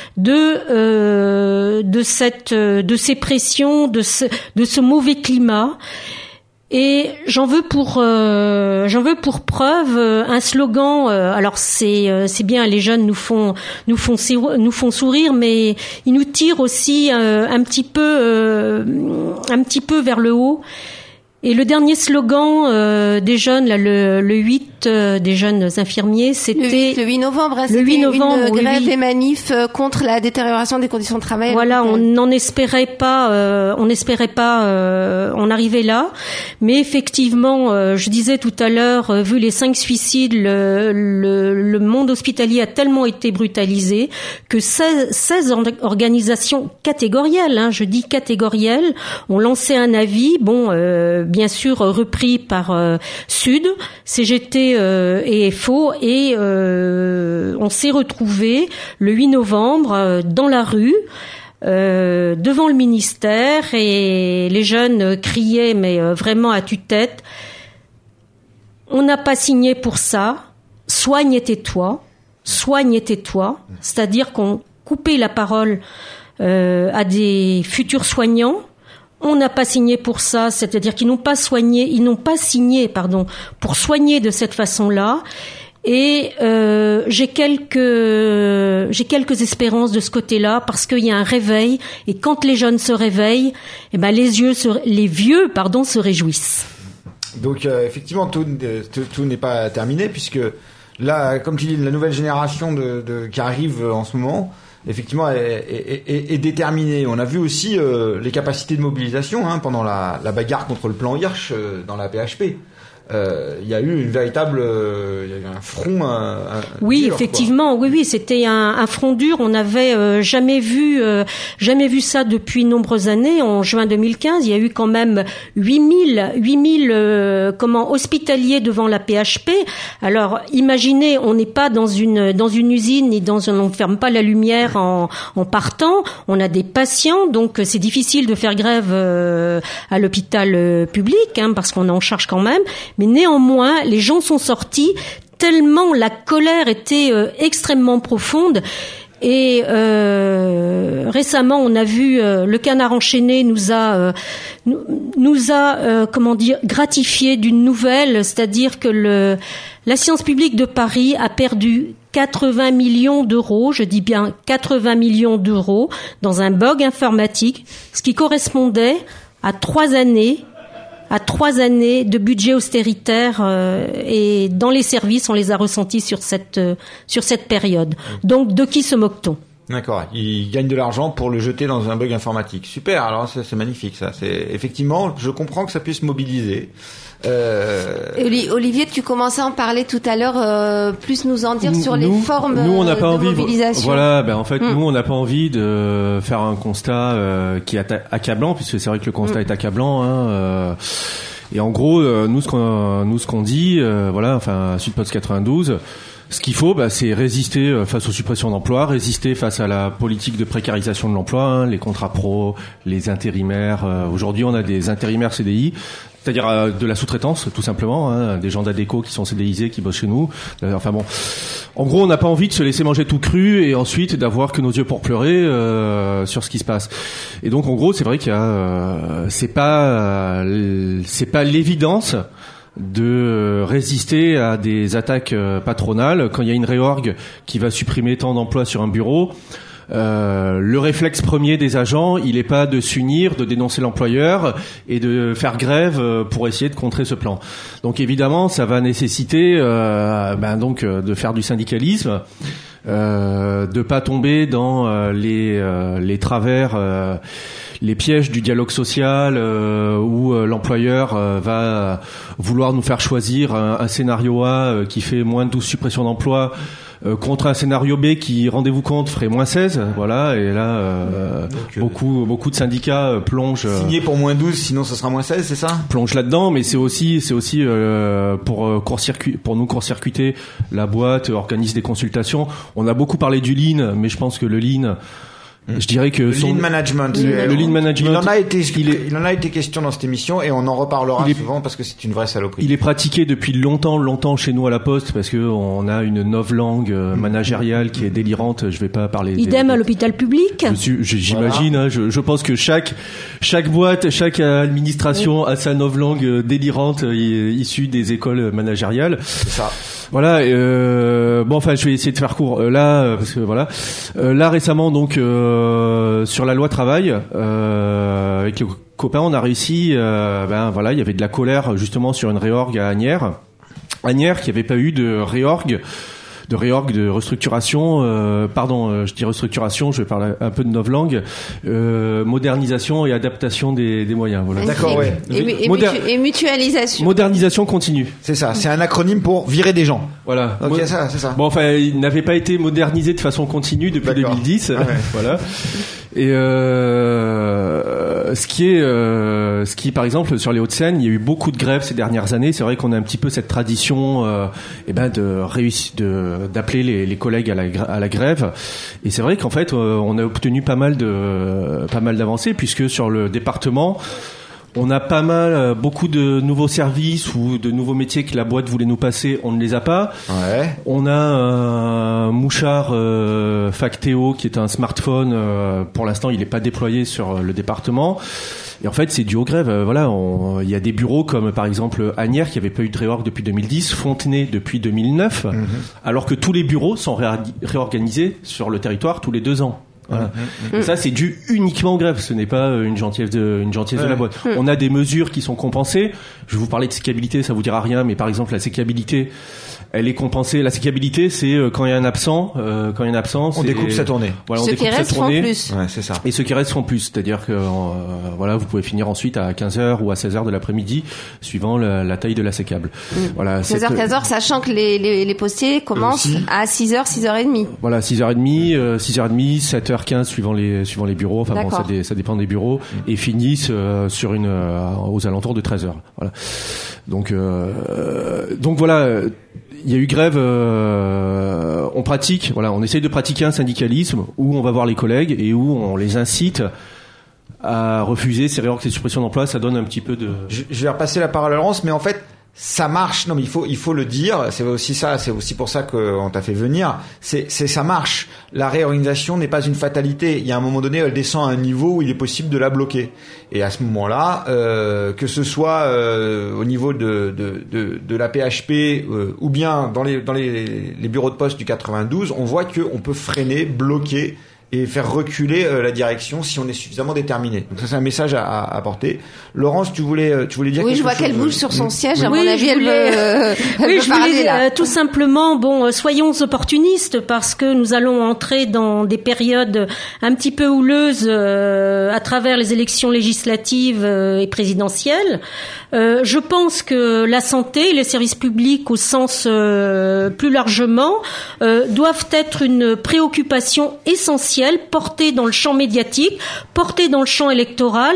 Speaker 4: de ces pressions, de ce mauvais climat. Et j'en veux pour preuve un slogan. Alors c'est bien, les jeunes nous font sourire, mais ils nous tirent aussi un petit peu vers le haut. Et le dernier slogan des jeunes, là, le 8 des jeunes infirmiers, c'était
Speaker 1: le 8 novembre.
Speaker 4: Le 8 novembre,
Speaker 1: une grève et manif contre la détérioration des conditions de travail.
Speaker 4: Voilà, on n'espérait pas en arriver là, mais effectivement, je disais tout à l'heure, vu les 5 suicides, le monde hospitalier a tellement été brutalisé que 16 organisations catégorielles, je dis catégorielles, ont lancé un avis, bien sûr repris par Sud, CGT et FO, et on s'est retrouvés le 8 novembre dans la rue devant le ministère, et les jeunes criaient, mais vraiment à tue-tête: on n'a pas signé pour ça, soigne et tais-toi, c'est-à-dire qu'on coupait la parole à des futurs soignants. On n'a pas signé pour ça, c'est-à-dire qu'ils n'ont pas signé, pour soigner de cette façon-là. Et j'ai quelques espérances de ce côté-là, parce qu'il y a un réveil, et quand les jeunes se réveillent, les vieux se réjouissent.
Speaker 2: Donc effectivement, tout n'est pas terminé, puisque là, comme tu dis, la nouvelle génération qui arrive en ce moment, effectivement, est déterminée. On a vu aussi les capacités de mobilisation pendant la bagarre contre le plan Hirsch dans la PHP. Il y a eu une véritable, il y a eu un front.
Speaker 4: Oui,
Speaker 2: dur,
Speaker 4: effectivement, quoi. Oui, c'était un front dur. On n'avait jamais vu ça depuis de nombreuses années. En juin 2015, il y a eu quand même 8000 hospitaliers devant la PHP. Alors, imaginez, on n'est pas dans une usine, on ferme pas la lumière en partant. On a des patients, donc c'est difficile de faire grève à l'hôpital public, parce qu'on est en charge quand même. Mais néanmoins, les gens sont sortis tellement la colère était extrêmement profonde. Et récemment, on a vu le Canard enchaîné nous a gratifié d'une nouvelle, c'est-à-dire que la Science publique de Paris a perdu 80 millions d'euros, je dis bien 80 millions d'euros, dans un bug informatique, ce qui correspondait à 3 années de budget austéritaire et dans les services, on les a ressentis sur cette période. Donc, de qui se moque-t-on ?
Speaker 2: D'accord. Ils gagnent de l'argent pour le jeter dans un bug informatique. Super. Alors, c'est magnifique, ça. Effectivement, je comprends que ça puisse mobiliser.
Speaker 1: Olivier, tu commençais à en parler tout à l'heure, plus nous en dire sur les formes de mobilisation.
Speaker 5: Voilà, en fait, nous, on n'a pas envie de faire un constat qui est accablant, puisque c'est vrai que le constat est accablant. Et en gros, nous, ce qu'on dit, Sudpost 92. Ce qu'il faut, c'est résister face aux suppressions d'emplois, résister face à la politique de précarisation de l'emploi, les contrats pro, les intérimaires. Aujourd'hui, on a des intérimaires CDI, c'est-à-dire de la sous-traitance, tout simplement, des gens d'Adéco qui sont CDIsés, qui bossent chez nous. En gros, on n'a pas envie de se laisser manger tout cru et ensuite d'avoir que nos yeux pour pleurer sur ce qui se passe. Et donc, en gros, c'est vrai qu'il y a, c'est pas l'évidence de résister à des attaques patronales. Quand il y a une réorg qui va supprimer tant d'emplois sur un bureau, le réflexe premier des agents, il n'est pas de s'unir, de dénoncer l'employeur et de faire grève pour essayer de contrer ce plan. Donc évidemment, ça va nécessiter de faire du syndicalisme, de pas tomber dans les travers, les pièges du dialogue social où l'employeur va vouloir nous faire choisir un scénario A qui fait moins de 12 suppressions d'emplois contre un scénario B qui, rendez-vous compte, ferait moins 16, voilà, et là beaucoup de syndicats plongent
Speaker 2: signé pour moins 12, sinon ça sera moins 16, c'est ça?
Speaker 5: Plongent là-dedans, mais c'est aussi pour nous court-circuiter, la boîte organise des consultations. On a beaucoup parlé du lean, mais je pense que le lean, je dirais que
Speaker 2: le lean management, il en a été question dans cette émission et on en reparlera souvent parce que c'est une vraie saloperie.
Speaker 5: Il est pratiqué depuis longtemps chez nous à la Poste parce que on a une novlangue managériale qui est délirante. Je vais pas parler.
Speaker 4: Idem à l'hôpital public.
Speaker 5: J'imagine. Voilà. Je pense que chaque boîte, chaque administration a sa novlangue délirante issue des écoles managériales.
Speaker 2: C'est ça.
Speaker 5: Voilà. Je vais essayer de faire court. Parce que voilà. Là récemment donc. Sur la loi travail, avec les copains, on a réussi. Il y avait de la colère justement sur une réorg à Asnières qui n'avait pas eu de réorg, de restructuration. Je dis restructuration. Je vais parler un peu de novlangue. Modernisation et adaptation des moyens. Voilà.
Speaker 2: D'accord, ouais.
Speaker 1: Et mutualisation.
Speaker 5: Modernisation continue.
Speaker 2: C'est ça. C'est un acronyme pour virer des gens.
Speaker 5: Voilà.
Speaker 2: Ok, c'est ça.
Speaker 5: Il n'avait pas été modernisé de façon continue depuis 2010. Ouais. Voilà. Et ce qui par exemple sur les Hauts-de-Seine, il y a eu beaucoup de grèves ces dernières années. C'est vrai qu'on a un petit peu cette tradition d'appeler les collègues à la grève. Et c'est vrai qu'en fait, on a obtenu pas mal d'avancées puisque sur le département, on a beaucoup de nouveaux services ou de nouveaux métiers que la boîte voulait nous passer, on ne les a pas. Ouais. On a un mouchard Factéo qui est un smartphone. Pour l'instant, il n'est pas déployé sur le département. Et en fait, c'est dû aux grèves. Il y a des bureaux comme par exemple Asnières qui n'avait pas eu de réorg depuis 2010, Fontenay depuis 2009, alors que tous les bureaux sont réorganisés sur le territoire tous les 2 ans. Voilà. Et ça, c'est dû uniquement aux grèves. Ce n'est pas une gentillesse de la boîte. On a des mesures qui sont compensées. Je vais vous parler de sécabilité, ça vous dira rien, mais par exemple, la sécabilité, elle est compensée. La sécabilité, c'est quand il y a un absent,
Speaker 2: on découpe sa tournée.
Speaker 5: Voilà,
Speaker 1: ceux qui restent font plus.
Speaker 2: Ouais, c'est ça.
Speaker 5: Et ceux qui restent font plus. C'est-à-dire que, vous pouvez finir ensuite à 15h ou à 16h de l'après-midi, suivant la taille de la sécable. Voilà.
Speaker 1: 16h, 15h, sachant que les postiers commencent à 6h, 6h30.
Speaker 5: Voilà, 6h30, 7h15 suivant les bureaux. Enfin bon, ça dépend des bureaux et finissent aux alentours de 13h. Voilà. Donc voilà. Il y a eu grève, on pratique, on essaye de pratiquer un syndicalisme où on va voir les collègues et où on les incite à refuser ces suppressions d'emplois. Ça donne un petit peu de...
Speaker 2: Je vais repasser la parole à Laurence, mais en fait, ça marche. Non, mais il faut le dire. C'est aussi ça. C'est aussi pour ça qu'on t'a fait venir. Ça marche. La réorganisation n'est pas une fatalité. Il y a un moment donné, elle descend à un niveau où il est possible de la bloquer. Et à ce moment-là, que ce soit au niveau de la PHP ou bien dans les bureaux de poste du 92, on voit que on peut freiner, bloquer et faire reculer la direction si on est suffisamment déterminé. Donc ça, c'est un message à apporter. Laurence, tu voulais dire quelque chose?
Speaker 1: Oui, je vois qu'elle bouge sur son siège. À
Speaker 4: oui,
Speaker 1: mon avis, elle veut parler là.
Speaker 4: Tout simplement, soyons opportunistes parce que nous allons entrer dans des périodes un petit peu houleuses à travers les élections législatives et présidentielles. Je pense que la santé et les services publics au sens plus largement doivent être une préoccupation essentielle, portée dans le champ médiatique, portée dans le champ électoral.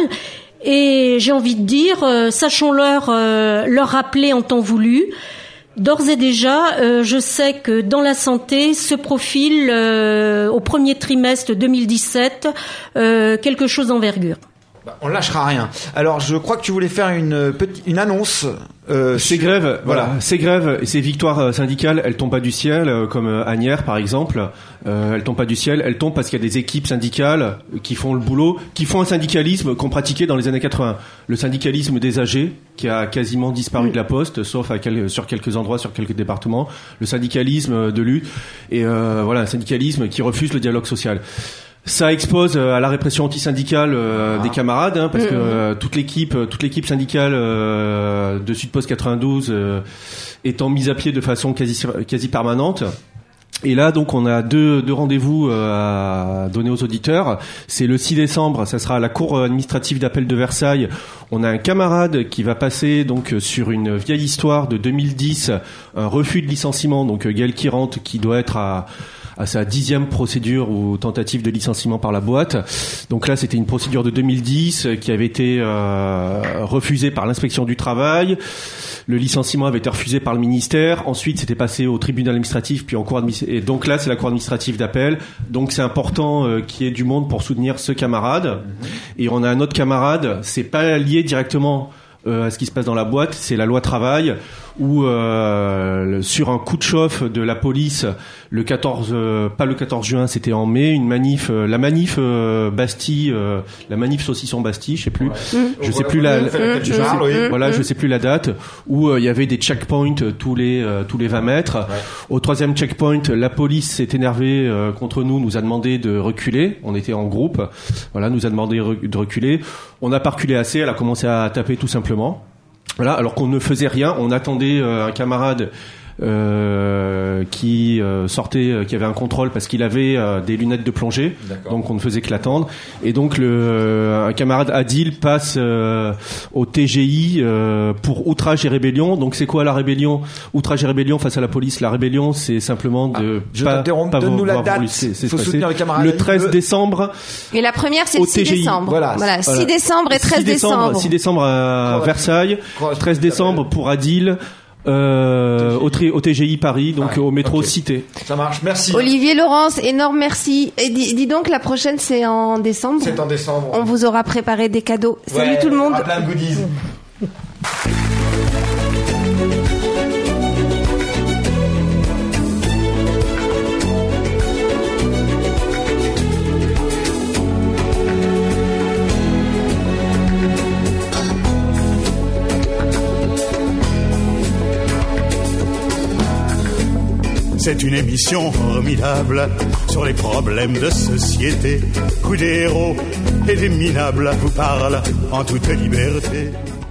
Speaker 4: Et j'ai envie de dire, sachons-leur rappeler en temps voulu. D'ores et déjà, je sais que dans la santé se profile au premier trimestre 2017 quelque chose d'envergure.
Speaker 2: On lâchera rien. Alors, je crois que tu voulais faire une annonce.
Speaker 5: Ces grèves, ces grèves et ces victoires syndicales, elles tombent pas du ciel, comme Asnières par exemple. Elles tombent pas du ciel, elles tombent parce qu'il y a des équipes syndicales qui font le boulot, qui font un syndicalisme qu'on pratiquait dans les années 80. Le syndicalisme des âgés, qui a quasiment disparu de la Poste, sauf sur quelques endroits, sur quelques départements. Le syndicalisme de lutte et un syndicalisme qui refuse le dialogue social. Ça expose à la répression antisyndicale des camarades, parce que toute l'équipe syndicale de Sud-Post 92 étant mise à pied de façon quasi permanente. Et là, donc, on a deux rendez-vous à donner aux auditeurs. C'est le 6 décembre, ça sera à la Cour administrative d'appel de Versailles. On a un camarade qui va passer donc sur une vieille histoire de 2010, un refus de licenciement, donc Gaël Kirante, qui doit être à sa 10e procédure ou tentative de licenciement par la boîte. Donc là, c'était une procédure de 2010 qui avait été refusée par l'inspection du travail. Le licenciement avait été refusé par le ministère. Ensuite, c'était passé au tribunal administratif, puis en cour administrative. Et donc là, c'est la cour administrative d'appel. Donc c'est important qu'il y ait du monde pour soutenir ce camarade. Et on a un autre camarade. C'est pas lié directement à ce qui se passe dans la boîte. C'est la loi travail où sur un coup de chauffe de la police pas le 14 juin, c'était en mai, la manif Bastille, la manif saucisson Bastille, je sais plus, je sais plus la date, où il y avait des checkpoints tous les 20 mètres. Ouais. Au 3e checkpoint, la police s'est énervée contre nous a demandé de reculer. On était en groupe, nous a demandé de reculer. On n'a pas reculé assez, elle a commencé à taper tout simplement. Voilà, alors qu'on ne faisait rien, on attendait un camarade qui sortait, qui avait un contrôle parce qu'il avait des lunettes de plongée. D'accord. Donc on ne faisait que l'attendre. Et donc un camarade Adil passe au TGI pour outrage et rébellion. Donc c'est quoi la rébellion? Outrage et rébellion face à la police. La rébellion, c'est simplement de pas
Speaker 2: donne-nous la date. Faut soutenir le camarade.
Speaker 5: Le 13 décembre.
Speaker 1: Et la première, c'est le 6 décembre. Voilà. 6 décembre et 13 décembre.
Speaker 5: 6 décembre à Versailles. 13 décembre pour Adil. Au TGI Paris, donc au métro Cité.
Speaker 2: Ça marche, merci.
Speaker 1: Olivier, Laurence, énorme merci. Et dis donc, la prochaine c'est en décembre.
Speaker 2: C'est en décembre.
Speaker 1: On vous aura préparé des cadeaux. Salut tout le monde.
Speaker 2: Plein de goodies.
Speaker 8: C'est une émission formidable sur les problèmes de société où des héros et des minables vous parlent en toute liberté.